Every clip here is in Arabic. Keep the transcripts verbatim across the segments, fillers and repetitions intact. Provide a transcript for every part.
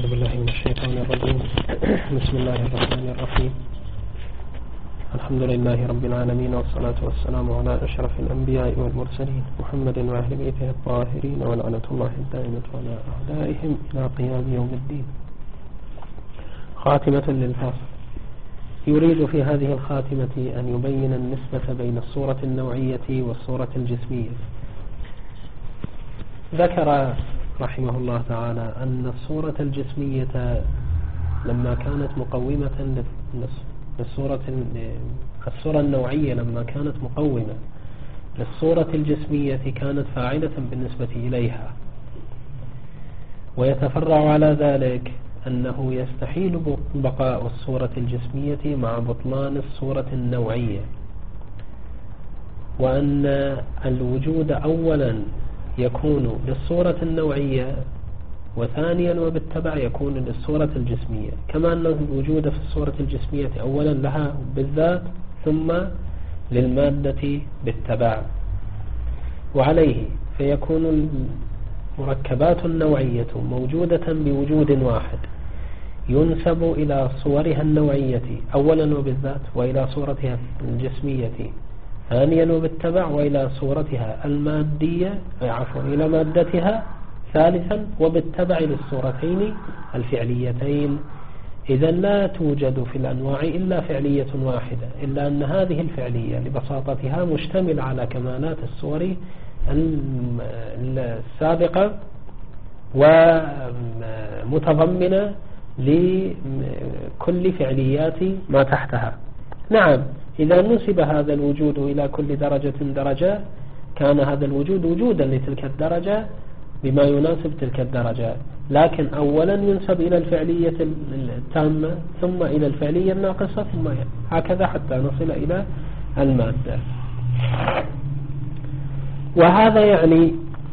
بالله من الشيطان الرجيم. بسم الله الرحمن الرحيم. الحمد لله رب العالمين، والصلاة والسلام على أشرف الأنبياء والمرسلين محمد وأهل بيته الطاهرين، ولعنة الله الدائمة على أعدائهم إلى قيام يوم الدين. خاتمة للفصل. يريد في هذه الخاتمة أن يبين النسبة بين الصورة النوعية والصورة الجسمية. ذكر رحمه الله تعالى أن الصورة الجسمية لما كانت مقومة للصورة الصورة النوعية لما كانت مقومة للصورة الجسمية كانت فاعلة بالنسبة إليها، ويتفرع على ذلك أنه يستحيل بقاء الصورة الجسمية مع بطلان الصورة النوعية، وأن الوجود أولا يكون للصورة النوعية، وثانيا وبالتبع يكون للصورة الجسمية، كما أن الوجود في الصورة الجسمية أولا لها بالذات ثم للمادة بالتبع. وعليه فيكون المركبات النوعية موجودة بوجود واحد ينسب إلى صورها النوعية أولا وبالذات، وإلى صورتها الجسمية ثانيا وبالتبع، وإلى صورتها المادية عفوا إلى مادتها ثالثا وبالتبع للصورتين الفعليتين. إذا لا توجد في الأنواع إلا فعلية واحدة، إلا أن هذه الفعلية لبساطتها مشتمل على كمالات الصور السابقة ومتضمنة لكل فعليات ما تحتها. نعم، إذا نسب هذا الوجود إلى كل درجة درجة كان هذا الوجود وجودا لتلك الدرجة بما يناسب تلك الدرجة، لكن أولا ينسب إلى الفعلية التامة ثم إلى الفعلية الناقصة ثم هكذا حتى نصل إلى المادة. وهذا يعني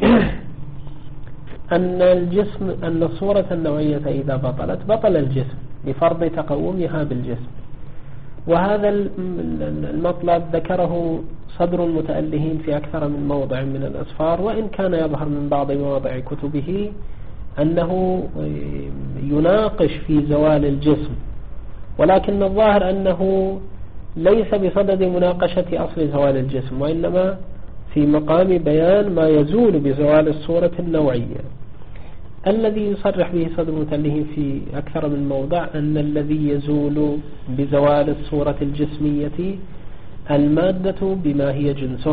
أن الجسم أن الصورة النوعية إذا بطلت بطل الجسم بفرض تقومها بالجسم. وهذا المطلب ذكره صدر المتألهين في أكثر من موضع من الأسفار، وإن كان يظهر من بعض مواضع كتبه أنه يناقش في زوال الجسم، ولكن الظاهر أنه ليس بصدد مناقشة أصل زوال الجسم، وإنما في مقام بيان ما يزول بزوال الصورة النوعية. الذي يصرح به صدر المتألهين في أكثر من موضع أن الذي يزول بزوال الصورة الجسمية المادة بما هي جنس،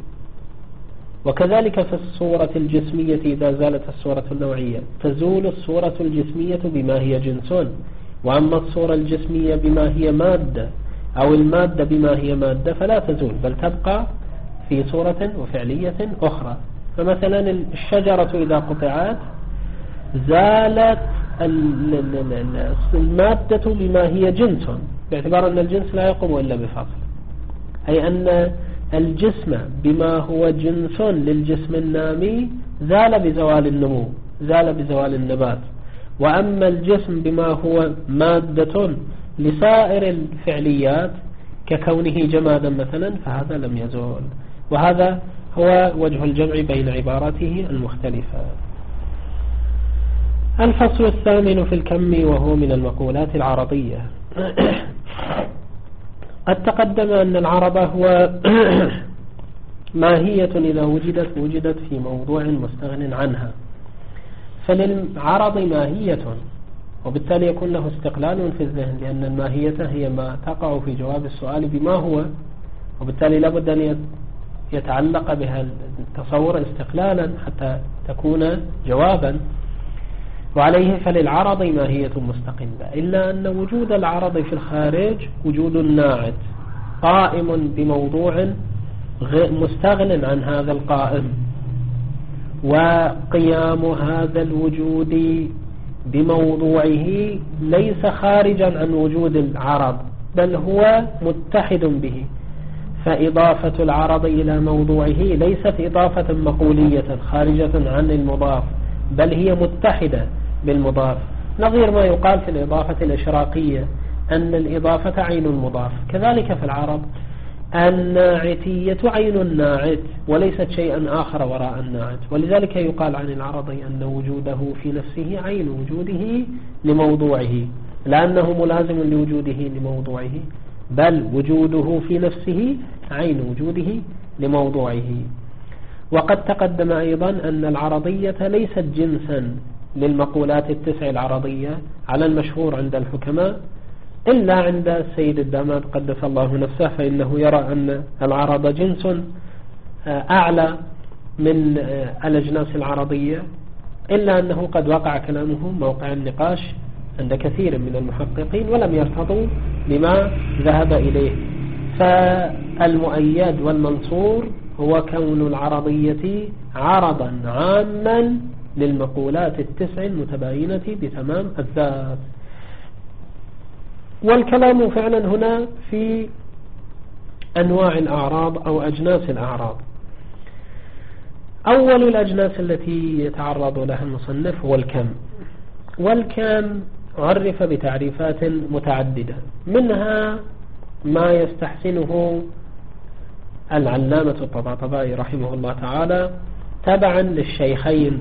وكذلك في الصورة الجسمية إذا زالت الصورة النوعية تزول الصورة الجسمية بما هي جنس، وأما الصورة الجسمية بما هي مادة أو المادة بما هي مادة فلا تزول، بل تبقى في صورة وفعلية أخرى. فمثلا الشجرة إذا قطعت زالت المادة بما هي جنس، باعتبار أن الجنس لا يقوم إلا بفصل، أي أن الجسم بما هو جنس للجسم النامي زال بزوال النمو، زال بزوال النبات. وأما الجسم بما هو مادة لسائر الفعليات ككونه جمادا مثلا فهذا لم يزول. وهذا هو وجه الجمع بين عباراته المختلفة. الفصل الثامن في الكم، وهو من المقولات العرضية. قد تقدم أن العرض هو ماهية إذا وجدت وجدت في موضوع مستغن عنها، فللعرض ماهية وبالتالي يكون له استقلال في الذهن، لأن الماهية هي ما تقع في جواب السؤال بما هو، وبالتالي لابد أن يتعلق بها التصور استقلالا حتى تكون جوابا. وعليه فللعرض ماهية مستقلة، إلا أن وجود العرض في الخارج وجود ناعت قائم بموضوع مستغن عن هذا القائم، وقيام هذا الوجود بموضوعه ليس خارجا عن وجود العرض، بل هو متحد به. فإضافة العرض إلى موضوعه ليست إضافة مقولية خارجة عن المضاف، بل هي متحدة بالمضاف، نظير ما يقال في الإضافة الإشراقية أن الإضافة عين المضاف. كذلك في العرض الناعتية عين الناعت وليست شيئا آخر وراء الناعت. ولذلك يقال عن العرضي أن وجوده في نفسه عين وجوده لموضوعه، لأنه ملازم لوجوده لموضوعه، بل وجوده في نفسه عين وجوده لموضوعه. وقد تقدم أيضا أن العرضية ليست جنسا للمقولات التسع العرضية على المشهور عند الحكماء، إلا عند السيد الداماد قدس الله نفسه، فإنه يرى أن العرض جنس أعلى من الأجناس العرضية، إلا أنه قد وقع كلامه موقع النقاش عند كثير من المحققين ولم يرتضوا بما ذهب إليه. فالمؤيد والمنصور هو كون العرضية عرضا عاما للمقولات التسع المتباينة بتمام الذات. والكلام فعلا هنا في أنواع الأعراض أو أجناس الأعراض. أول الأجناس التي يتعرض لها المصنف هو الكم. والكم عرف بتعريفات متعددة، منها ما يستحسنه العلامة الطباطبائي رحمه الله تعالى تبعا للشيخين،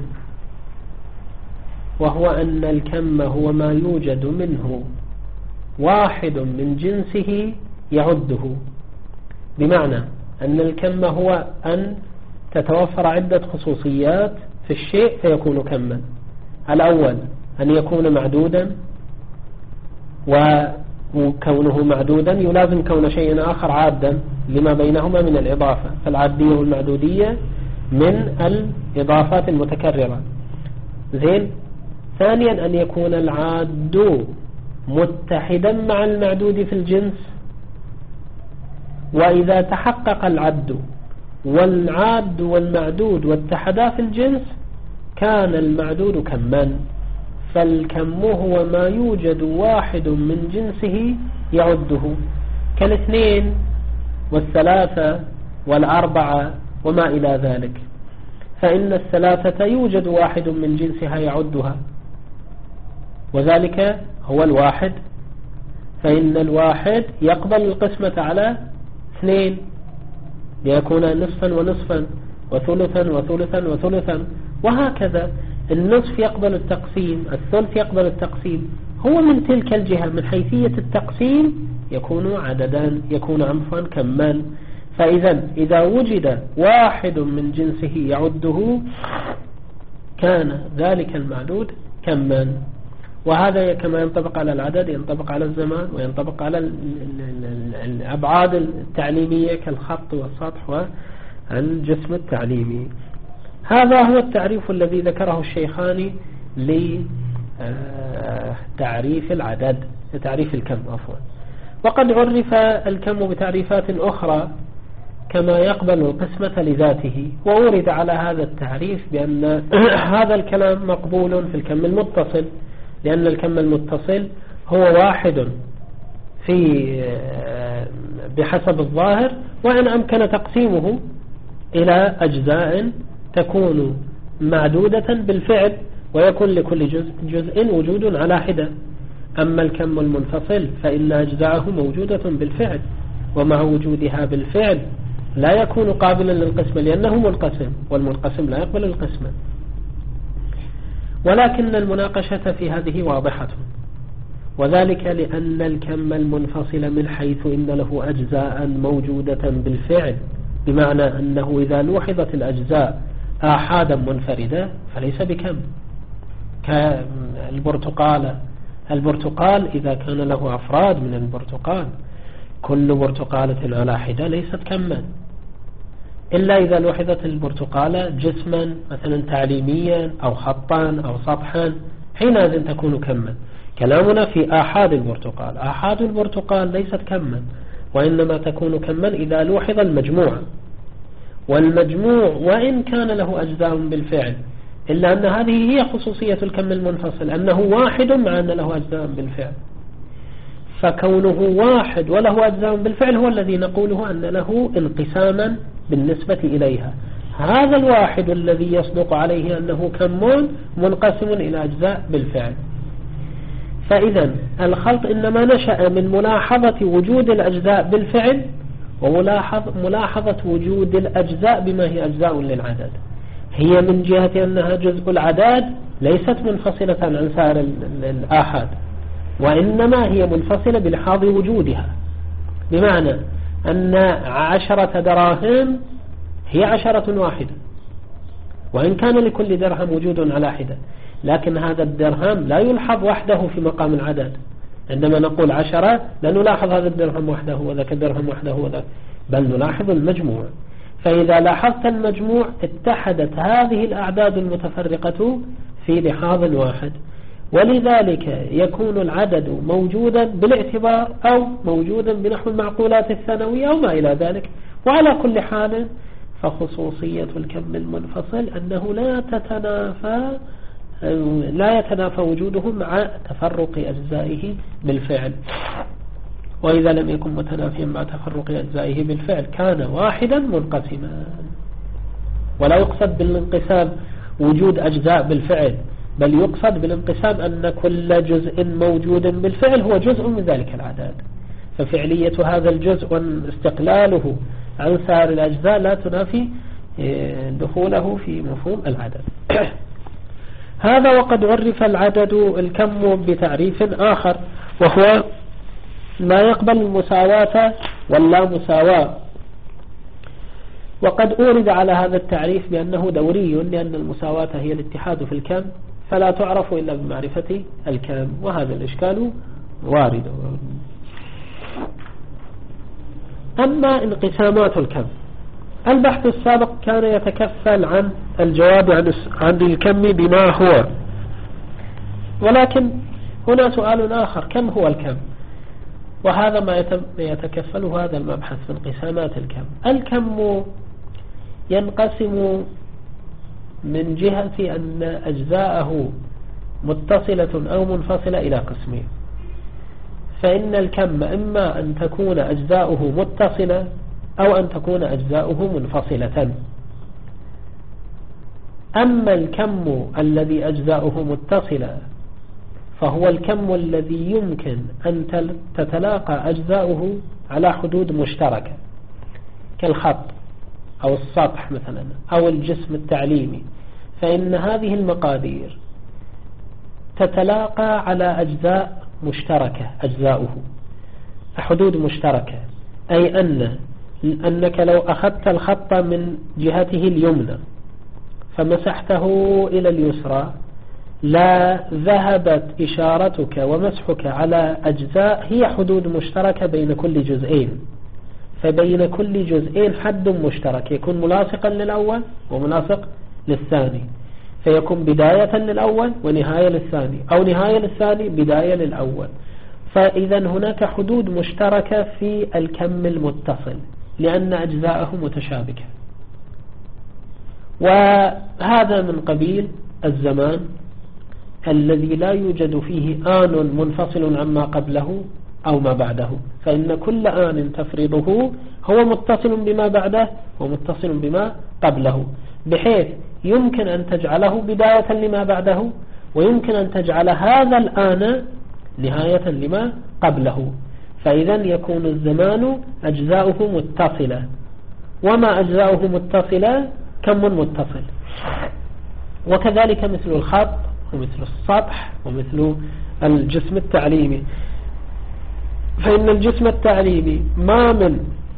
وهو أن الكم هو ما يوجد منه واحد من جنسه يعده. بمعنى أن الكم هو أن تتوفر عدة خصوصيات في الشيء فيكون كما. الأول أن يكون معدودا، وكونه معدودا يلازم كون شيء آخر عادا لما بينهما من الإضافة، فالعادية والمعدودية من الإضافات المتكررة. زين. ثانيا أن يكون العاد متحدا مع المعدود في الجنس، وإذا تحقق العد والعاد والمعدود واتحدا في الجنس كان المعدود كما. فالكم هو ما يوجد واحد من جنسه يعده، كالاثنين والثلاثة والأربعة وما إلى ذلك. فإن الثلاثة يوجد واحد من جنسها يعدها، وذلك هو الواحد، فإن الواحد يقبل القسمة على اثنين ليكون نصفا ونصفا وثلثا وثلثا وثلثا، وهكذا. النصف يقبل التقسيم، الثلث يقبل التقسيم. هو من تلك الجهة من حيثية التقسيم يكون عددا، يكون عفوا كمان. فإذا إذا وجد واحد من جنسه يعده كان ذلك المعدود كمان. وهذا كما ينطبق على العدد ينطبق على الزمان وينطبق على الأبعاد التعليمية كالخط والسطح والجسم التعليمي. هذا هو التعريف الذي ذكره الشيخان لتعريف العدد، تعريف الكم عفوا. وقد عرف الكم بتعريفات أخرى كما يقبل القسمة لذاته، وورد على هذا التعريف بأن هذا الكلام مقبول في الكم المتصل، لأن الكم المتصل هو واحد في بحسب الظاهر، وإن أمكن تقسيمه إلى أجزاء تكون معدودة بالفعل ويكون لكل جزء, جزء وجود على حدة. أما الكم المنفصل فإن أجزاءه موجودة بالفعل، ومع وجودها بالفعل لا يكون قابلا للقسمة لأنه منقسم، والمنقسم لا يقبل القسمة. ولكن المناقشة في هذه واضحة، وذلك لأن الكم المنفصل من حيث إن له أجزاء موجودة بالفعل، بمعنى أنه إذا لوحظت الأجزاء آحادا منفردة فليس بكم. كالبرتقال، البرتقال إذا كان له أفراد من البرتقال كل برتقالة على حدة ليست كما، إلا إذا لوحظت البرتقالة جسما مثلا تعليميا أو خطا أو سطحا، حينئذ تكون كما. كلامنا في آحاد البرتقال، آحاد البرتقال ليست كما، وإنما تكون كما إذا لوحظ المجموع. والمجموع وإن كان له أجزاء بالفعل، إلا أن هذه هي خصوصية الكم المنفصل، أنه واحد مع أن له أجزاء بالفعل. فكونه واحد وله أجزاء بالفعل هو الذي نقوله أن له انقساما بالنسبة إليها. هذا الواحد الذي يصدق عليه أنه كم منقسم إلى أجزاء بالفعل. فإذا الخلط إنما نشأ من ملاحظة وجود الأجزاء بالفعل وملاحظة وجود الأجزاء بما هي أجزاء للعدد. هي من جهة أنها جزء العدد ليست منفصلة عن سائر الآحاد، وإنما هي منفصلة بلحاظ وجودها، بمعنى أن عشرة دراهم هي عشرة واحدة، وإن كان لكل درهم وجود على حدة، لكن هذا الدرهم لا يلحظ وحده في مقام العدد. عندما نقول عشرة لا نلاحظ هذا الدرهم وحده وذاك الدرهم وحده وذاك، بل نلاحظ المجموع. فإذا لاحظت المجموع اتحدت هذه الأعداد المتفرقة في لحاظ واحد، ولذلك يكون العدد موجودا بالاعتبار أو موجودا بنحو المعقولات الثانوية أو ما إلى ذلك. وعلى كل حال فخصوصية الكم المنفصل أنه لا تتنافى لا يتنافى وجوده مع تفرق أجزائه بالفعل، وإذا لم يكن متنافيا مع تفرق أجزائه بالفعل كان واحدا منقسما. ولا يقصد بالانقسام وجود أجزاء بالفعل، بل يقصد بالانقسام أن كل جزء موجود بالفعل هو جزء من ذلك العدد، ففعلية هذا الجزء واستقلاله عن سائر الأجزاء لا تنافي دخوله في مفهوم العدد. هذا وقد عرف العدد الكم بتعريف آخر، وهو لا يقبل المساواة ولا مساواة، وقد أورد على هذا التعريف بأنه دوري، لأن المساواة هي الاتحاد في الكم، فلا تعرف إلا بمعرفة الكم، وهذا الإشكال وارد. أما انقسامات الكم، البحث السابق كان يتكفل عن الجواب عن عن الكم بما هو، ولكن هنا سؤال آخر: كم هو الكم؟ وهذا ما يتكفله هذا المبحث في انقسامات الكم. الكم ينقسم من جهة أن أجزاءه متصلة أو منفصلة إلى قسمين، فإن الكم إما أن تكون أجزاؤه متصلة أو أن تكون أجزاؤه منفصلة. أما الكم الذي أجزاؤه متصلة فهو الكم الذي يمكن أن تتلاقى أجزاؤه على حدود مشتركة، كالخط أو السطح مثلا أو الجسم التعليمي، فإن هذه المقادير تتلاقى على أجزاء مشتركة، أجزاؤه حدود مشتركة، أي أن أنك لو أخذت الخط من جهته اليمنى فمسحته إلى اليسرى لا ذهبت إشارتك ومسحك على أجزاء هي حدود مشتركة بين كل جزئين، فبين كل جزئين حد مشترك يكون ملاصقا للأول وملاصق للثاني، فيكون بداية للأول ونهاية للثاني، أو نهاية للثاني بداية للأول. فإذا هناك حدود مشتركة في الكم المتصل لأن أجزاءه متشابكة. وهذا من قبيل الزمان الذي لا يوجد فيه آن منفصل عما قبله أو ما بعده، فإن كل آن تفرضه هو متصل بما بعده ومتصل بما قبله، بحيث يمكن أن تجعله بداية لما بعده، ويمكن أن تجعل هذا الآن نهاية لما قبله. فإذا يكون الزمان أجزاؤه متصلة، وما أجزاؤه متصلة كم متصل. وكذلك مثل الخط ومثل السطح ومثل الجسم التعليمي، فإن الجسم التعليمي ما من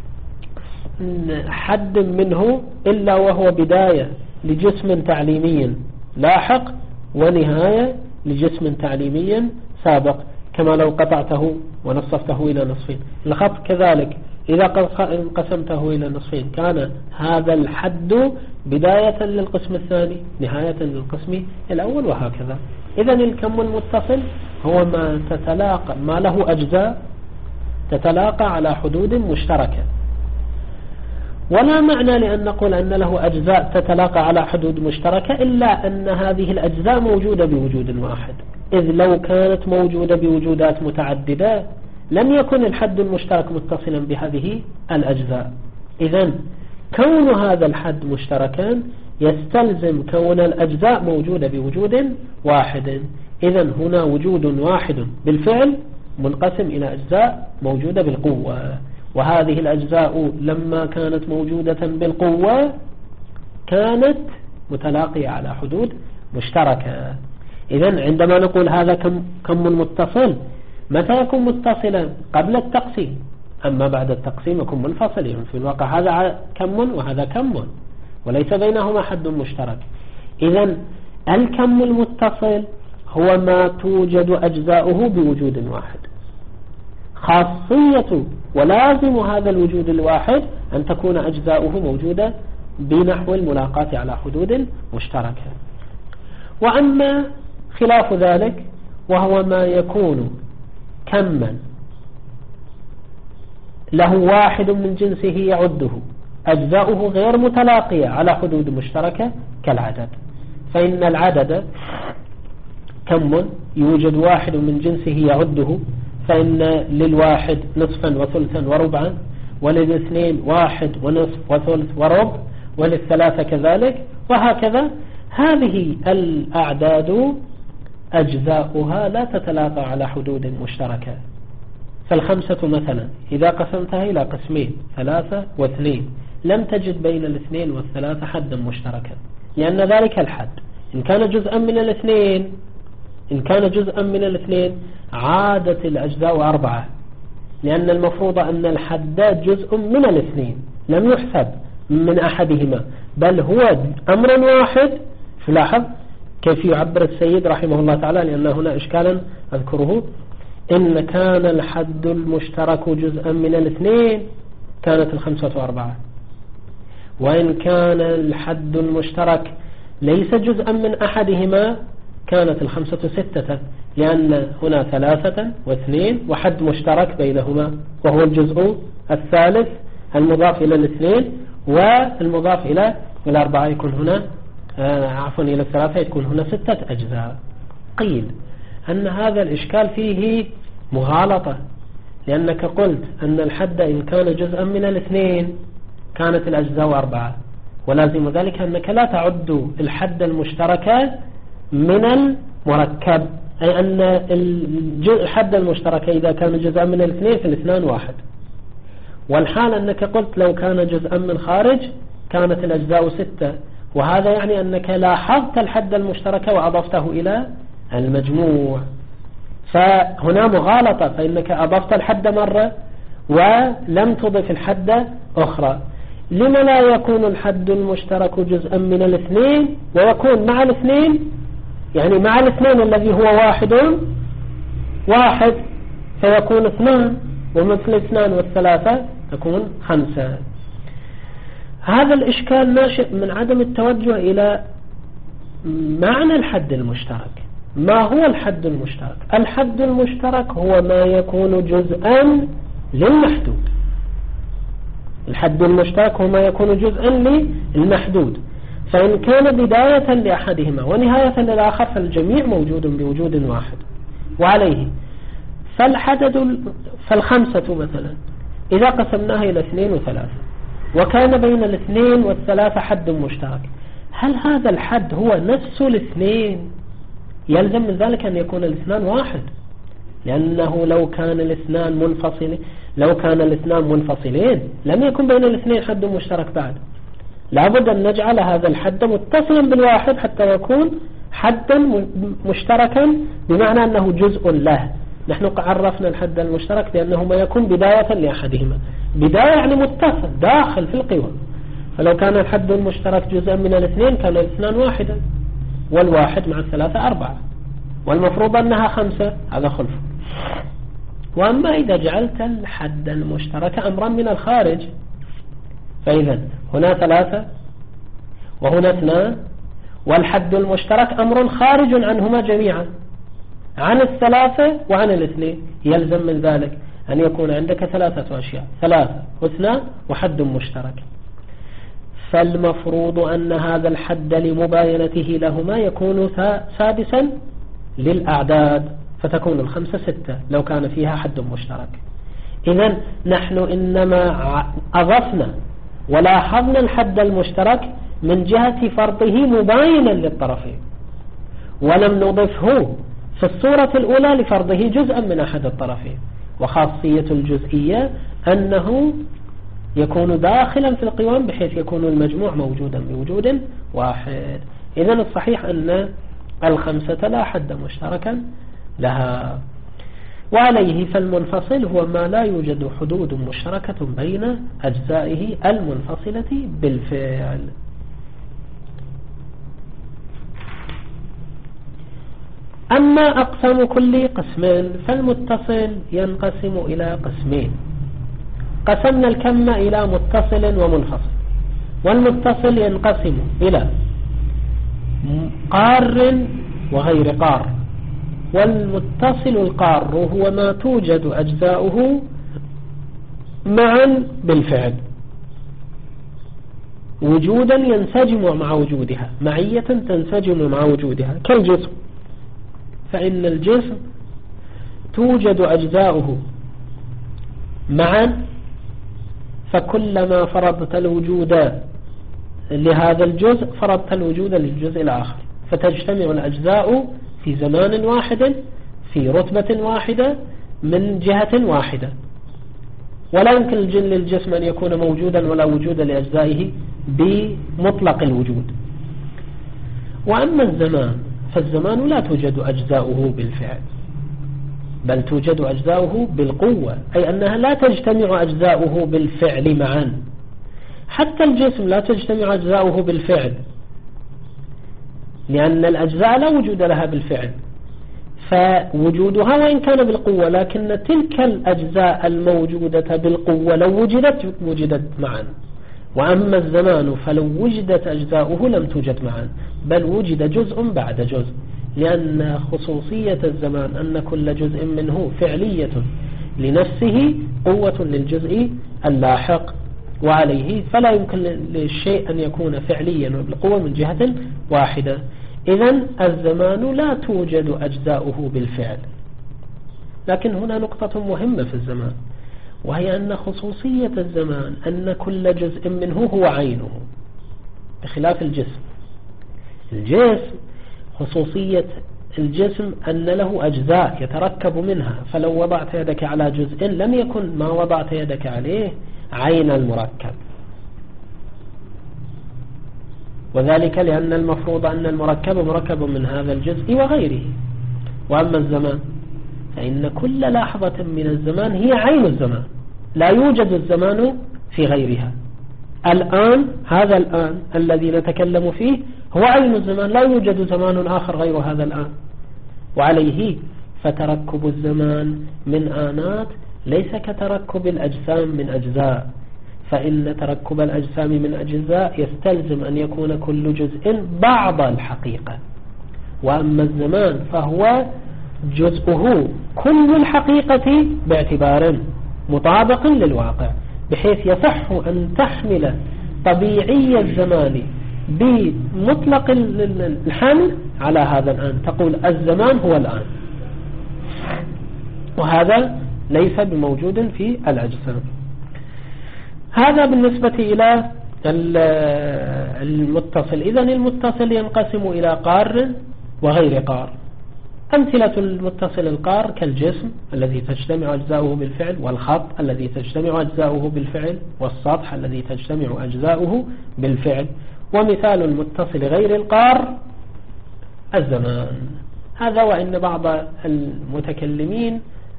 حد منه إلا وهو بداية لجسم تعليمي لاحق ونهاية لجسم تعليمي سابق، كما لو قطعته ونصفته إلى نصفين. الخط كذلك إذا قسمته إلى نصفين كان هذا الحد بداية للقسم الثاني نهاية للقسم الأول، وهكذا. إذن الكم المتصل هو ما تتلاقى ما له أجزاء تتلاقى على حدود مشتركة، ولا معنى لأن نقول أن له أجزاء تتلاقى على حدود مشتركة إلا أن هذه الأجزاء موجودة بوجود واحد، إذ لو كانت موجودة بوجودات متعددة لم يكن الحد المشترك متصلا بهذه الأجزاء. إذن كون هذا الحد مشتركا يستلزم كون الأجزاء موجودة بوجود واحد. إذن هنا وجود واحد بالفعل منقسم إلى أجزاء موجودة بالقوة، وهذه الأجزاء لما كانت موجودة بالقوة كانت متلاقية على حدود مشتركة. إذن عندما نقول هذا كم, كم متصل، متى يكون متصلا؟ قبل التقسيم، أما بعد التقسيم يكون منفصل. في الواقع هذا كم وهذا كم وليس بينهما حد مشترك. إذن الكم المتصل هو ما توجد أجزاؤه بوجود واحد. خاصية ولازم هذا الوجود الواحد أن تكون أجزاؤه موجودة بنحو الملاقاة على حدود مشتركة. وأما خلاف ذلك وهو ما يكون كما له واحد من جنسه يعده أجزاؤه غير متلاقية على حدود مشتركة كالعدد، فإن العدد كم يوجد واحد من جنسه يعده، فإن للواحد نصفا وثلثا وربعا، وللاثنين واحد ونصف وثلث وربع، وللثلاثة كذلك، وهكذا. هذه الأعداد أجزاؤها لا تتلاقى على حدود مشتركة. فالخمسة مثلا إذا قسمتها إلى قسمين ثلاثة واثنين لم تجد بين الاثنين والثلاثة حدا مشتركا، لأن ذلك الحد إن كان جزءا من الاثنين إن كان جزءا من الاثنين عادت الأجزاء أربعة، لأن المفروض أن الحد جزء من الاثنين لم يحسب من أحدهما، بل هو أمر واحد. فلاحظ كيف يعبر السيد رحمه الله تعالى، لأن هنا إشكالا أذكره: إن كان الحد المشترك جزءا من الاثنين كانت الخمسة أربعة، وإن كان الحد المشترك ليس جزءا من أحدهما كانت الخمسة ستة، لأن هنا ثلاثة واثنين وحد مشترك بينهما وهو الجزء الثالث المضاف إلى الاثنين، والمضاف إلى الأربعة يكون هنا آه عفوا إلى الثلاثة يكون هنا ستة أجزاء. قيل أن هذا الإشكال فيه مغالطة، لأنك قلت أن الحد إن كان جزءا من الاثنين كانت الأجزاء أربعة، ولازم ذلك أنك لا تعد الحد المشترك من المركب، أي أن الحد المشترك إذا كان جزءا من الاثنين فالاثنان واحد، والحال أنك قلت لو كان جزءا من خارج كانت الأجزاء ستة، وهذا يعني أنك لاحظت الحد المشترك وأضفته إلى المجموع. فهنا مغالطة، فإنك أضفت الحد مرة ولم تضف الحد أخرى. لما لا يكون الحد المشترك جزءا من الاثنين ويكون مع الاثنين، يعني مع الاثنين الذي هو واحد واحد فيكون اثنان، ومثل اثنان والثلاثة تكون خمسة. هذا الإشكال ناشئ من عدم التوجه إلى معنى الحد المشترك. ما هو الحد المشترك؟ الحد المشترك هو ما يكون جزءا للمحدود. الحد المشترك هو ما يكون جزءا للمحدود، فإن كان بداية لأحدهما ونهاية للآخر فالجميع موجود بوجود واحد. وعليه فالحدد فالخمسة مثلا إذا قسمناها إلى اثنين وثلاثة وكان بين الاثنين والثلاثة حد مشترك، هل هذا الحد هو نفس الاثنين؟ يلزم من ذلك أن يكون الاثنان واحد، لأنه لو كان الاثنان منفصلين لو كان الاثنان منفصلين لم يكن بين الاثنين حد مشترك بعد. لابد أن نجعل هذا الحد متصلا بالواحد حتى يكون حدا مشتركا، بمعنى أنه جزء له. نحن عرفنا الحد المشترك بأنه ما يكون بداية لأحدهما، بداية يعني متصل داخل في القوى، فلو كان الحد المشترك جزءا من الاثنين كان الاثنان واحدا، والواحد مع الثلاثة أربعة، والمفروض أنها خمسة، هذا خلف. وأما إذا جعلت الحد المشترك أمرا من الخارج، فإذا هنا ثلاثة وهنا اثنان، والحد المشترك أمر خارج عنهما جميعا، عن الثلاثة وعن الاثنين، يلزم من ذلك أن يكون عندك ثلاثة أشياء، ثلاثة واثنان وحد مشترك. فالمفروض أن هذا الحد لمباينته لهما يكون سادسا للأعداد، فتكون الخمسة ستة لو كان فيها حد مشترك. إذن نحن إنما أضفنا ولاحظنا الحد المشترك من جهة فرضه مباينا للطرفين، ولم نضفه في الصورة الأولى لفرضه جزءا من أحد الطرفين. وخاصية الجزئية أنه يكون داخلا في القوام بحيث يكون المجموع موجودا بوجود واحد. إذن الصحيح أن الخمسة لا حد مشتركا لها. وعليه فالمنفصل هو ما لا يوجد حدود مشتركة بين أجزائه المنفصلة بالفعل. أما أقسام كل قسمين فالمتصل ينقسم إلى قسمين. قسمنا الكم إلى متصل ومنفصل، والمتصل ينقسم إلى قار وغير قار. والمتصل القار هو ما توجد أجزاؤه معا بالفعل وجودا ينسجم مع وجودها، معية تنسجم مع وجودها كالجسم. فإن الجسم توجد أجزاؤه معا، فكلما فرضت الوجود لهذا الجزء فرضت الوجود للجزء الآخر، فتجتمع الأجزاء في زمان واحد في رتبة واحدة من جهة واحدة. ولا يمكن للجسم أن يكون موجودا ولا وجود لأجزائه بمطلق الوجود. وأما الزمان فالزمان لا توجد أجزاؤه بالفعل، بل توجد أجزاؤه بالقوة، أي أنها لا تجتمع أجزاؤه بالفعل معا. حتى الجسم لا تجتمع أجزاؤه بالفعل، لأن الأجزاء لا وجود لها بالفعل، فوجودها وإن كان بالقوة لكن تلك الأجزاء الموجودة بالقوة لو وجدت وجدت معا. وأما الزمان فلو وجدت أجزاؤه لم توجد معا، بل وجد جزء بعد جزء، لأن خصوصية الزمان أن كل جزء منه فعلية لنفسه قوة للجزء اللاحق. وعليه فلا يمكن للشيء أن يكون فعليا وبالقوة من جهة واحدة. إذن الزمان لا توجد أجزاؤه بالفعل. لكن هنا نقطة مهمة في الزمان، وهي أن خصوصية الزمان أن كل جزء منه هو عينه، بخلاف الجسم. الجسم خصوصية الجسم أن له أجزاء يتركب منها، فلو وضعت يدك على جزء لم يكن ما وضعت يدك عليه عين المركب، وذلك لأن المفروض أن المركب مركب من هذا الجزء وغيره. وأما الزمان فإن كل لحظة من الزمان هي عين الزمان، لا يوجد الزمان في غيرها. الآن هذا الآن الذي نتكلم فيه هو عين الزمان، لا يوجد زمان آخر غير هذا الآن. وعليه فتركب الزمان من آنات ليس كتركب الأجسام من أجزاء، فإن تركب الأجسام من أجزاء يستلزم أن يكون كل جزء بعض الحقيقة. وأما الزمان فهو جزءه كل الحقيقة باعتبار مطابق للواقع، بحيث يصح أن تحمل طبيعي الزمان بمطلق الحمل على هذا الآن، تقول الزمان هو الآن، وهذا ليس بموجود في الأجسام. هذا بالنسبة إلى المتصل. إذن المتصل ينقسم إلى قار وغير قار. أمثلة المتصل القار كالجسم الذي تجتمع أجزاؤه بالفعل، والخط الذي تجتمع أجزاؤه بالفعل، والسطح الذي تجتمع أجزاؤه بالفعل. ومثال المتصل غير القار الزمان. هذا وإن بعض المتكلمين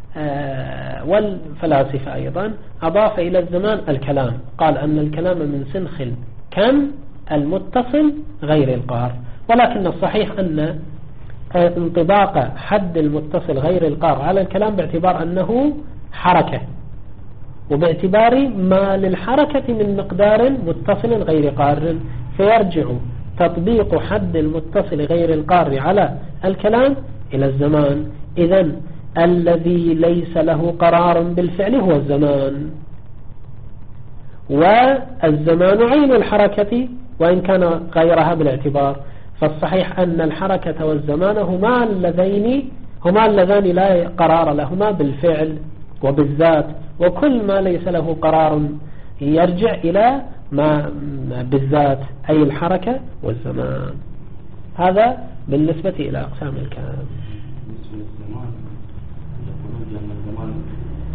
والفلاسفة أيضا أضاف إلى الزمان الكلام، قال أن الكلام من سنخ كم المتصل غير القار. ولكن الصحيح أن انطباق حد المتصل غير القار على الكلام باعتبار أنه حركة، وباعتبار ما للحركة من مقدار متصل غير قار، فيرجع تطبيق حد المتصل غير القار على الكلام إلى الزمان. إذن الذي ليس له قرار بالفعل هو الزمان، والزمان عين الحركة وإن كان غيرها بالاعتبار. فالصحيح أن الحركة والزمان هما اللذين هما اللذان لا قرار لهما بالفعل وبالذات، وكل ما ليس له قرار يرجع إلى ما بالذات، أي الحركة والزمان. هذا بالنسبة إلى أقسام الكلام.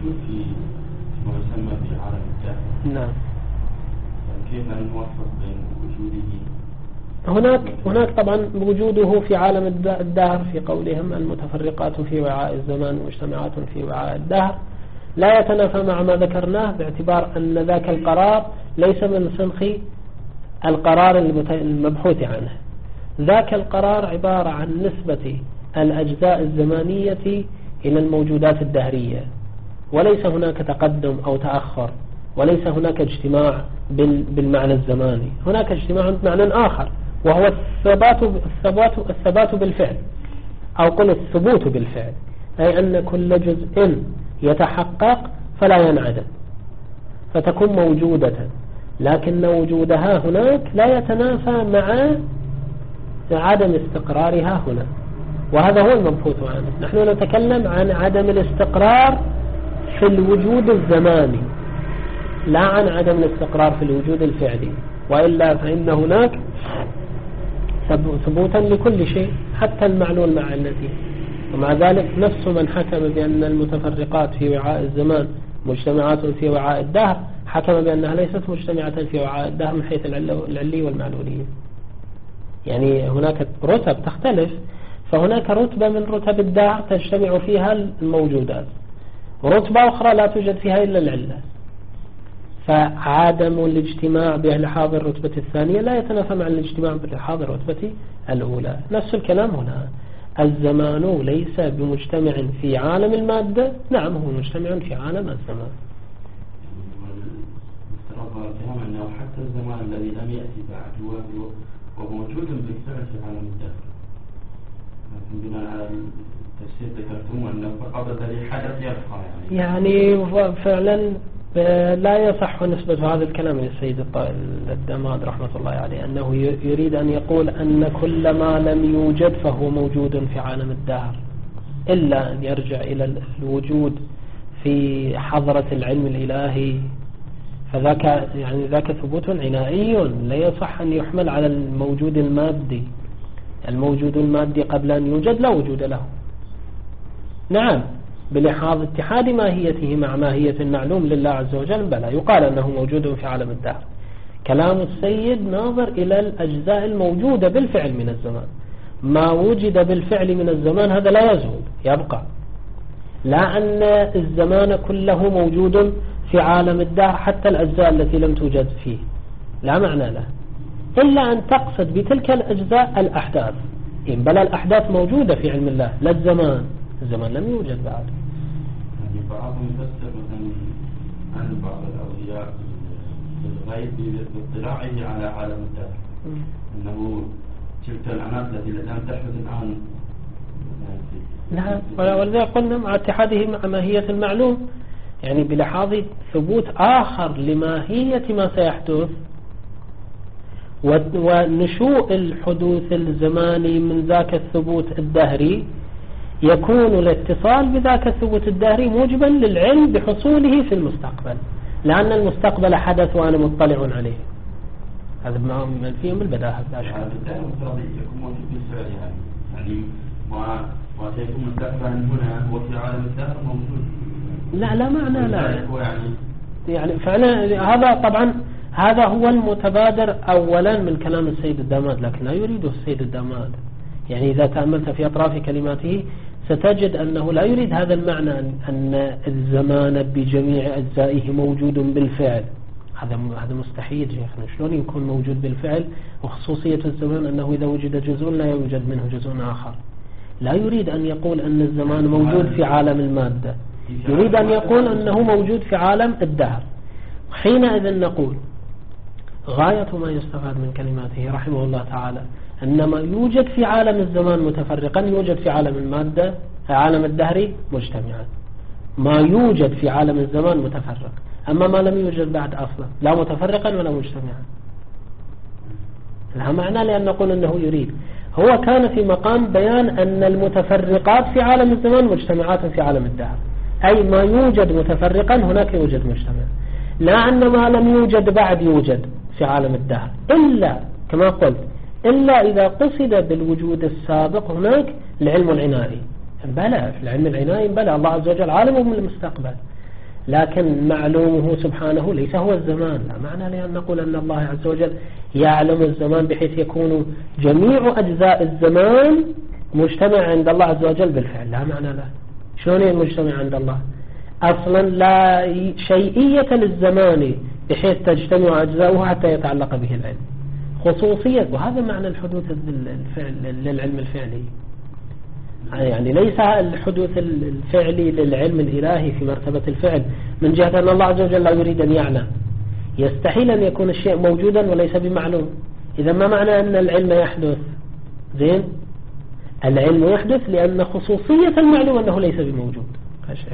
موجود في ما يسمى في عالم الدهر. نعم. كيف نوفق بين وجوده؟ هناك هناك طبعا وجوده في عالم الدهر في قولهم المتفرقات في وعاء الزمان مجتمعات في وعاء الدهر لا يتنافى مع ما ذكرناه، باعتبار أن ذاك القرار ليس من صنخ القرار المبحوث عنه. ذاك القرار عبارة عن نسبة الأجزاء الزمانية إلى الموجودات الدهرية، وليس هناك تقدم أو تأخر، وليس هناك اجتماع بالمعنى الزماني، هناك اجتماع بمعنى آخر وهو الثبات الثبات الثبات بالفعل، أو قل الثبوت بالفعل، أي أن كل جزء يتحقق فلا ينعدم فتكون موجودة، لكن وجودها هناك لا يتنافى مع عدم استقرارها هنا، وهذا هو المبحوث عنه. نحن نتكلم عن عدم الاستقرار في الوجود الزماني لا عن عدم الاستقرار في الوجود الفعلي، وإلا فإن هناك ثبوتا لكل شيء حتى المعلول مع التي، ومع ذلك نفس من حكم بأن المتفرقات في وعاء الزمان مجتمعات في وعاء الدهر حكم بأنها ليست مجتمعة في وعاء الدهر من حيث العلي والمعلولية. يعني هناك رتب تختلف، فهناك رتبة من رتب الدهر تجتمع فيها الموجودات، ورتبة أخرى لا توجد فيها إلا العلة، فعدم الاجتماع بلحاظ الرتبة الثانية لا يتنافى مع الاجتماع بلحاظ الرتبة الأولى. نفس الكلام هنا، الزمان ليس بمجتمع في عالم المادة، نعم هو مجتمع في عالم الزمان. الكلام أنه حتى الزمان الذي لم يأتي بعد هو موجود بالفعل في عالم الدهر، لكن بناء على التفسير ذكرتم أنه فقط الذي حدث يبقى يعني. يعني فعلا لا يصح نسبة هذا الكلام للسيد الدماد رحمة الله عليه، أنه يريد أن يقول أن كل ما لم يوجد فهو موجود في عالم الدهر، إلا أن يرجع إلى الوجود في حضرة العلم الإلهي، فذاك يعني ذاك ثبوت عنائي لا يصح أن يحمل على الموجود المادي. الموجود المادي قبل أن يوجد لا وجود له، نعم بلحاظ اتحاد ماهيته مع ماهية المعلوم لله عز وجل بلا يقال أنه موجود في عالم الدهر. كلام السيد ناظر إلى الأجزاء الموجودة بالفعل من الزمان، ما وجد بالفعل من الزمان هذا لا يزول يبقى، لا أن الزمان كله موجود في عالم الدهر حتى الأجزاء التي لم توجد فيه، لا معنى له، إلا أن تقصد بتلك الأجزاء الأحداث، إن بلا الأحداث موجودة في علم الله لا الزمان، الزمان لم يوجد بعد. يعني بعضهم يفسر مثلا عن بعض الأولياء بالغيب باطلاعه على عالم الدهر أنه تلك العناصر التي لم تحدث الآن. نعم، ولذلك قلنا مع اتحاده مع ماهية المعلوم، يعني بلحاظ ثبوت آخر لماهية ما سيحدث، ونشوء الحدوث الزماني من ذاك الثبوت الدهري، يكون الاتصال بذاك الثبوت الدهري موجبا للعلم بحصوله في المستقبل، لأن المستقبل حدث وأنا مطلع عليه. هذا ما فيهم البداهة. هذا الدائم يكون موجود بالفعل، يعني يعني ما ما سيكون مستقبلا هنا هو في عالم الدهر موجود. لا لا معنى لا يعني يعني فعلا هذا طبعا هذا هو المتبادر أولا من كلام السيد الدماد، لكن لا يريده السيد الدماد. يعني إذا تأملت في أطراف كلماته ستجد أنه لا يريد هذا المعنى أن الزمان بجميع أجزائه موجود بالفعل، هذا هذا مستحيل شيخنا. شلون يكون موجود بالفعل؟ وخصوصية الزمان أنه إذا وجد جزء لا يوجد منه جزء آخر. لا يريد أن يقول أن الزمان موجود في عالم المادة، يريد أن يقول أنه موجود في عالم الدهر. حينئذ نقول غاية ما يستفاد من كلماته رحمه الله تعالى أن ما يوجد في عالم الزمان متفرقا يوجد في عالم المادة عالم الدهر مجتمعا، ما يوجد في عالم الزمان متفرق، أما ما لم يوجد بعد أصلا لا متفرقا ولا مجتمعا. لها معنى لأن نقول أنه يريد، هو كان في مقام بيان أن المتفرقات في عالم الزمان مجتمعات في عالم الدهر، أي ما يوجد متفرقا هناك يوجد مجتمع، لا أن ما لم يوجد بعد يوجد في عالم الدهر، إلا كما قلت إلا إذا قصد بالوجود السابق هناك العلم العنائي. بلى في العلم العنائي بلى الله عز وجل عالم من المستقبل، لكن معلومه سبحانه ليس هو الزمان. لا معنى لأن نقول أن الله عز وجل يعلم الزمان بحيث يكون جميع أجزاء الزمان مجتمع عند الله عز وجل بالفعل. لا معنى له. شلون المجتمع عند الله؟ أصلا لا شيئية للزمان بحيث تجتمع أجزاؤه حتى يتعلق به العلم. خصوصية، وهذا معنى الحدوث الفعل للعلم الفعلي. يعني ليس الحدوث الفعلي للعلم الإلهي في مرتبة الفعل من جهة أن الله عز وجل لا يريد أن يعلم. يستحيل أن يكون الشيء موجودا وليس بمعلوم. إذا ما معنى أن العلم يحدث؟ زين، العلم يحدث لأن خصوصية المعلوم أنه ليس بموجود. هالشيء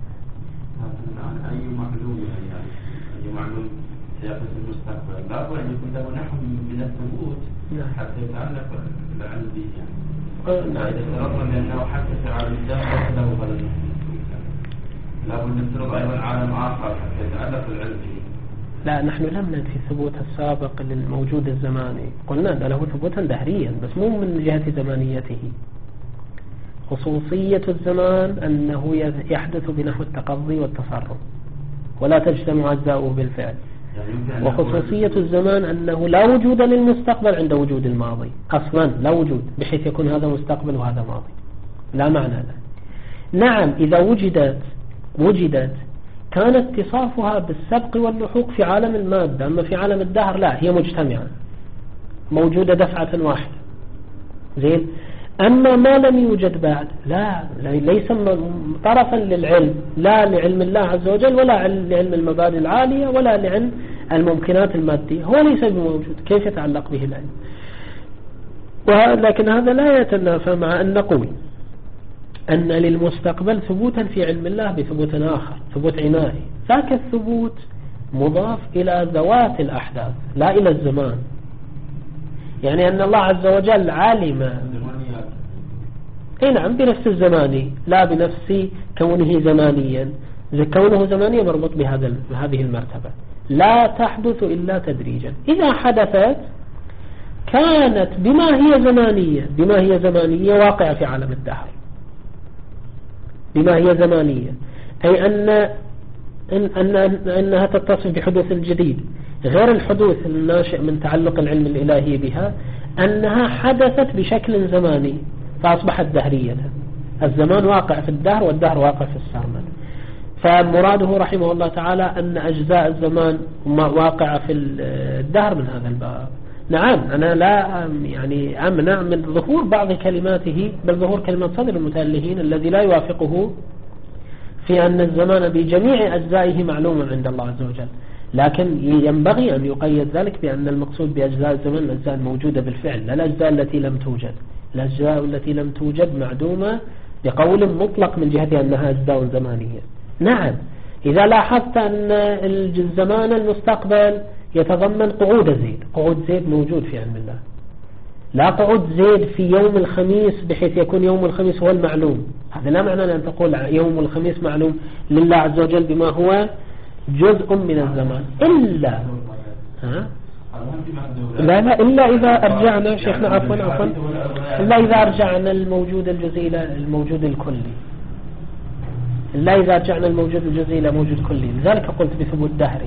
أي معلوم يعني أي معلوم سيحدث في المستقبل لا بد أن يكون له نحو من الثبوت حتى يتعلق العلم به يعني. إذا افترضنا بأنه حتى في عالم الداخل له بلد لا بد نفترض أيضا عالم آخر حتى يتعلق العلم به. لا، نحن لم ننفي الثبوت السابق للموجود الزماني، قلنا أن له ثبوتا دهريا بس مو من جهة زمانيته. خصوصية الزمان أنه يحدث بنحو التقضي والتصرف ولا تجتمع أجزاؤه بالفعل. وخصوصية الزمان أنه لا وجود للمستقبل عند وجود الماضي أصلا، لا وجود بحيث يكون هذا مستقبل وهذا ماضي، لا معنى له. نعم، إذا وجدت وجدت كان اتصافها بالسبق واللحوق في عالم المادة، أما في عالم الدهر لا، هي مجتمعة موجودة دفعة واحدة. زين، أما ما لم يوجد بعد لا، ليس طرفا للعلم، لا لعلم الله عز وجل ولا لعلم المبادئ العالية ولا لعلم الممكنات المادية، هو ليس بموجود، كيف يتعلق به العلم؟ ولكن هذا لا يتنافى مع أن نقول أن للمستقبل ثبوتا في علم الله بثبوت آخر، ثبوت عنائي. ذاك الثبوت مضاف إلى ذوات الأحداث لا إلى الزمان. يعني أن الله عز وجل علم اي نعم بنفس الزماني لا بنفس كونه زمانيا. كونه زمانيا مربوط بهذا بهذه المرتبة، لا تحدث إلا تدريجا. إذا حدثت كانت بما هي زمانية بما هي زمانية واقعة في عالم الدهر، بما هي زمانية، أي أن إن أن أنها تتصف بحدوث الجديد غير الحدوث الناشئ من تعلق العلم الإلهي بها، أنها حدثت بشكل زماني فأصبحت دهرية. الزمان واقع في الدهر والدهر واقع في السرمد. فمراده رحمه الله تعالى أن أجزاء الزمان واقعة في الدهر من هذا الباب. نعم، أنا لا يعني أمنع من ظهور بعض كلماته، بل ظهور كلمات صدر المتألهين الذي لا يوافقه في أن الزمان بجميع أجزائه معلوم عند الله عز وجل. لكن ينبغي أن يقيد ذلك بأن المقصود بأجزاء الزمان الأجزاء الموجودة بالفعل، لا الأجزاء التي لم توجد. الأجزاء التي لم توجد معدومة بقول مطلق من جهة أنها أجزاء زمانية. نعم، إذا لاحظت أن الزمان المستقبل يتضمن قعود زيد، قعود زيد موجود في علم الله، لا قعود زيد في يوم الخميس بحيث يكون يوم الخميس هو المعلوم. هذا لا معنى أن تقول يوم الخميس معلوم لله عز وجل بما هو جزء من الزمان، إلا ها؟ لا لا إلا إذا أرجعنا شيخنا عفوا عفوا إلا إذا أرجعنا الموجود الجزئي إلى الموجود الكلي، إلا إذا أرجعنا الموجود الجزئي إلى موجود كلي. لذلك قلت بثبوت دهري.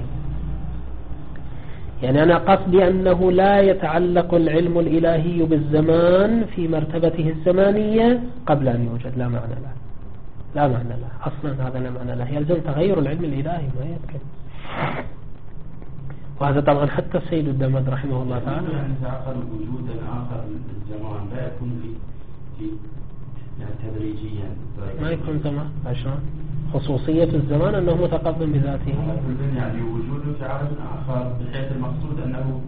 يعني أنا قصدي أنه لا يتعلق العلم الإلهي بالزمان في مرتبته الزمانية قبل أن يوجد، لا معنى له، لا معنى له أصلا، هذا لا معنى له، يلزم تغير العلم الإلهي ما يمكن. وهذا طبعا حتى السيد الدمد رحمه الله تعالى يعني تعقل وجودا آخر للزمان لا يكون في في يعني تدريجيا ما يكون زمان عشان خصوصية الزمان أنه متقدم بذاته، يعني وجوده في عالم آخر بحيث المقصود أنه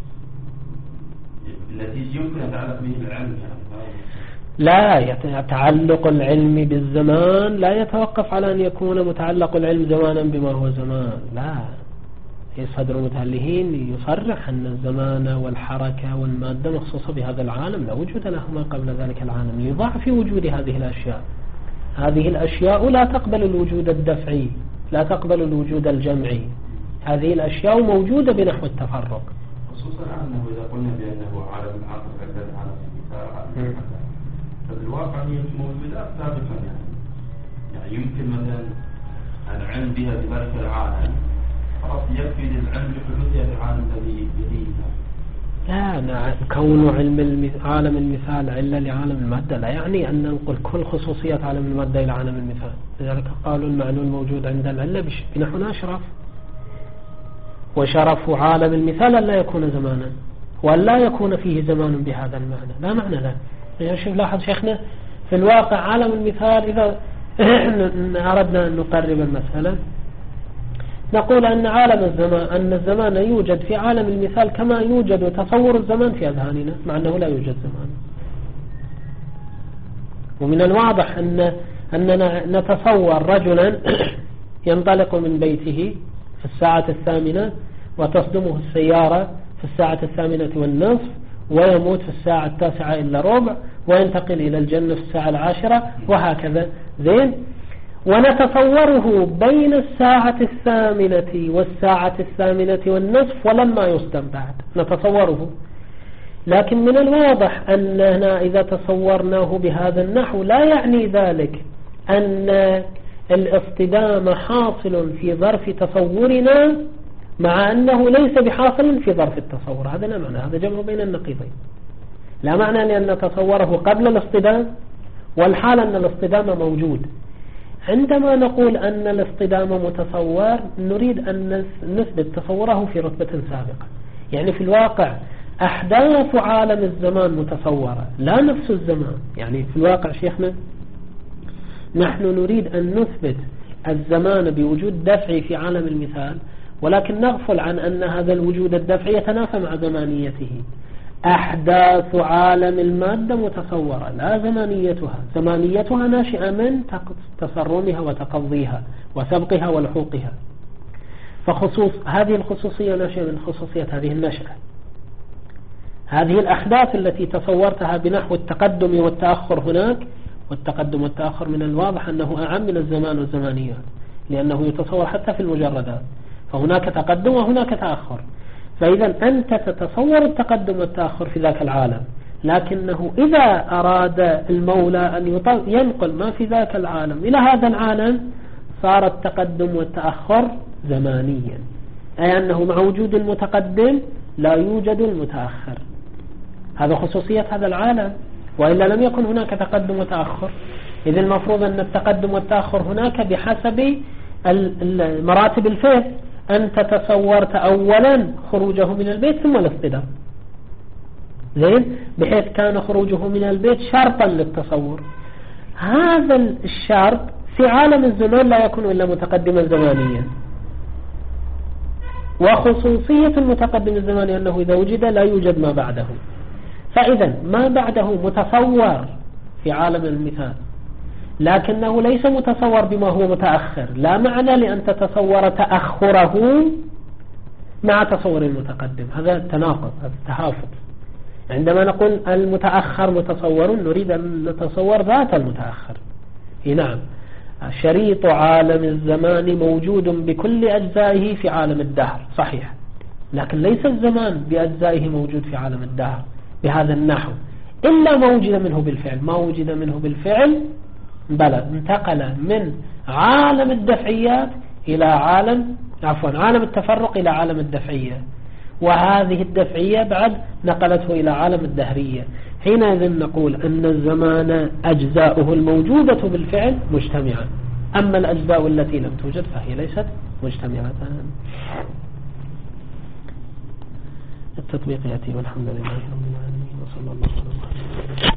النتيجة يمكن أن يتعلق به العلم. يعني لا، تعلق العلم بالزمان لا يتوقف على أن يكون متعلق العلم زمانا بما هو زمان، لا. صدر المتألهين يصرح أن الزمان والحركة والمادة مخصوصة بهذا العالم، لا وجود لهما قبل ذلك العالم لضعف وجود هذه الأشياء. هذه الأشياء لا تقبل الوجود الدفعي، لا تقبل الوجود الجمعي، هذه الأشياء موجودة بنحو التفرق. خصوصا أنه إذا قلنا بأنه عالم العقل عدد عالم الكتاب فبالواقع هي موجودة سابقا، يعني يعني يمكن مثلا العلم بها بذلك العالم خلاص يكفي للعلم بحدوثها في العالم الذي يليه. لا نعم، كون علم عالم المثال علة لعالم المادة لا يعني أن ننقل كل خصوصيات عالم المادة إلى عالم المثال. لذلك قالوا المعنى الموجود عند العلة بنحو أشرف، وشرف عالم المثال أن لا يكون زمانا وأن لا يكون فيه زمان بهذا المعنى، لا معنى له. يعني شوف لاحظ شيخنا في الواقع عالم المثال إذا أردنا أن نقرب المسألة نقول أن عالم الزمان أن الزمان يوجد في عالم المثال كما يوجد تصور الزمان في أذهاننا، مع أنه لا يوجد زمان. ومن الواضح أن أننا نتصور رجلا ينطلق من بيته في الساعة الثامنة وتصدمه السيارة في الساعة الثامنة والنصف ويموت في الساعة التاسعة إلا ربع وينتقل إلى الجنة في الساعة العاشرة وهكذا. زين، ونتصوره بين الساعة الثامنة والساعة الثامنة والنصف ولما يصدم بعد نتصوره. لكن من الواضح أننا إذا تصورناه بهذا النحو لا يعني ذلك أن الاصطدام حاصل في ظرف تصورنا مع أنه ليس بحاصل في ظرف التصور. هذا لا معنى، هذا جمع بين النقيضين. لا معنى لأن نتصوره قبل الاصطدام والحال أن الاصطدام موجود. عندما نقول أن الاصطدام متصور نريد أن نثبت تصوره في رتبة سابقة. يعني في الواقع أحداث عالم الزمان متصورة لا نفس الزمان. يعني في الواقع شيخنا نحن نريد أن نثبت الزمان بوجود دفعي في عالم المثال، ولكن نغفل عن أن هذا الوجود الدفعي يتنافى مع زمانيته. أحداث عالم المادة متصورة لا زمانيتها، زمانيتها ناشئة من تصرمها وتقضيها وسبقها ولحوقها. فخصوص هذه الخصوصية ناشئة من خصوصية هذه النشأة. هذه الأحداث التي تصورتها بنحو التقدم والتأخر هناك، والتقدم والتأخر من الواضح أنه أعم من الزمان والزمانيات لأنه يتصور حتى في المجردات، فهناك تقدم وهناك تأخر. فإذا أنت تتصور التقدم والتأخر في ذاك العالم، لكنه إذا أراد المولى أن ينقل ما في ذاك العالم إلى هذا العالم صار التقدم والتأخر زمانيا، أي أنه مع وجود المتقدم لا يوجد المتأخر. هذا خصوصية هذا العالم، وإلا لم يكن هناك تقدم وتأخر. إذا المفروض أن التقدم والتأخر هناك بحسب مراتب الفهم. أنت تصورت أولا خروجه من البيت ثم الاصطدام، زين، بحيث كان خروجه من البيت شرطا للتصور. هذا الشرط في عالم الزمان لا يكون إلا متقدما زمانيا. وخصوصية المتقدم الزماني أنه إذا وجد لا يوجد ما بعده. فإذا ما بعده متصور في عالم المثال، لكنه ليس متصور بما هو متأخر. لا معنى لأن تتصور تأخره مع تصور المتقدم، هذا تناقض، هذا تحافظ. عندما نقول المتأخر متصور نريد أن نتصور ذات المتأخر. نعم، شريط عالم الزمان موجود بكل أجزائه في عالم الدهر، صحيح، لكن ليس الزمان بأجزائه موجود في عالم الدهر بهذا النحو إلا ما وجد منه بالفعل. ما وجد منه بالفعل بلى انتقل من عالم الدفعيات إلى عالم عفوا عالم التفرق إلى عالم الدفعية، وهذه الدفعية بعد نقلته إلى عالم الدهرية. حينئذ نقول أن الزمان أجزاؤه الموجودة بالفعل مجتمعة، أما الأجزاء التي لم توجد فهي ليست مجتمعة. التطبيق يأتي والحمد لله رب العالمين وصلى الله عليه وسلم.